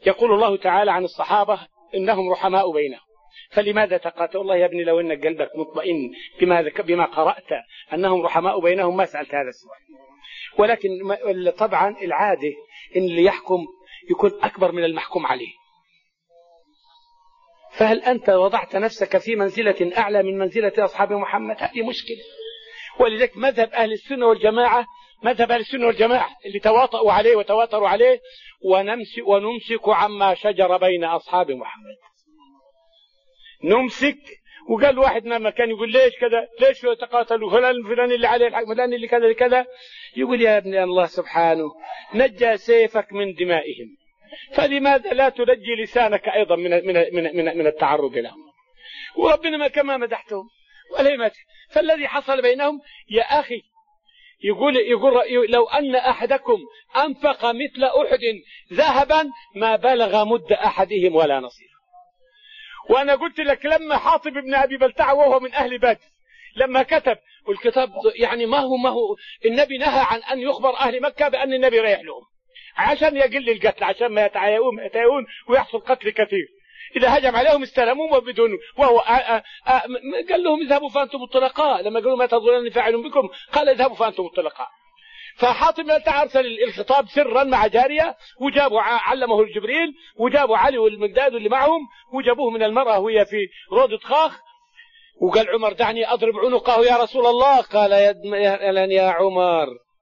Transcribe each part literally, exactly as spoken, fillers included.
يقول الله تعالى عن الصحابة إنهم رحماء بينهم، فلماذا تقاتل؟ والله يا ابني لو أن قلبك مطمئن بما, بما قرأت أنهم رحماء بينهم ما سألت هذا السؤال. ولكن طبعا العادة إن اللي يحكم يكون أكبر من المحكوم عليه. فهل أنت وضعت نفسك في منزلة أعلى من منزلة أصحاب محمد؟ هذه مشكلة. ولذلك مذهب أهل السنة والجماعة مذهب أهل السنة والجماعة اللي تواطؤوا عليه وتواتروا عليه، ونمسك, ونمسك عما شجر بين أصحاب محمد. نمسك. وقال واحد ما كان يقول ليش كذا، ليش تقاتلوا، فلان فلان اللي عليه الحق، فلان اللي كذا كذا. يقول يا ابن الله سبحانه نجى سيفك من دمائهم، فلماذا لا تنجي لسانك أيضا من من من من, من التعرض لهم؟ وربنا ما كما مدحتهم ولا مدح. فالذي حصل بينهم يا أخي يقول يقول لو أن أحدكم أنفق مثل أحد ذهبا ما بلغ مد أحدهم ولا نصير. وأنا قلت لك لما حاطب بن أبي بلتعة وهو من أهل بدر لما كتب والكتاب يعني ما هو ما هو النبي نهى عن أن يخبر أهل مكة بأن النبي رايح لهم عشان يقل القتل، عشان ما يتعايون يتعايون ويحصل قتل كثير. إذا هجم عليهم استلموه وبدون وهو آآ آآ قال لهم اذهبوا فأنتم الطلقاء. لما قالوا ما تظنون فاعل بكم قال اذهبوا فأنتم الطلقاء. فحاطب بن أبي أرسل الخطاب سرا مع جارية، وجابوا علمه الجبريل، وجابوا علي والمقداد اللي معهم، وجابوه من المرأة وهي في روضة خاخ. وقال عمر دعني أضرب عنقه يا رسول الله. قال يا, يا عمر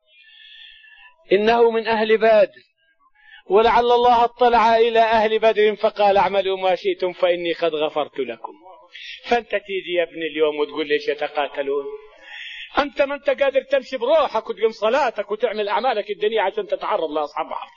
إنه من أهل بدر، ولعل الله اطلع إلى أهل بدر فقال اعملوا ما شئتم فإني قد غفرت لكم. فأنت تيجي يا ابن اليوم وتقول ليش يتقاتلون؟ أنت ما أنت قادر تمشي بروحك وتقيم صلاتك وتعمل أعمالك الدنيا عشان تتعرض لأصحاب حرب.